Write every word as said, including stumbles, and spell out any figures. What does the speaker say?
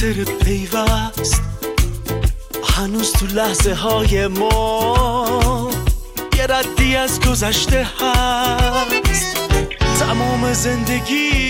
خاطر پیوست هنوز تو لحظه های ما یه ردی از گذشته هست. تمام زندگی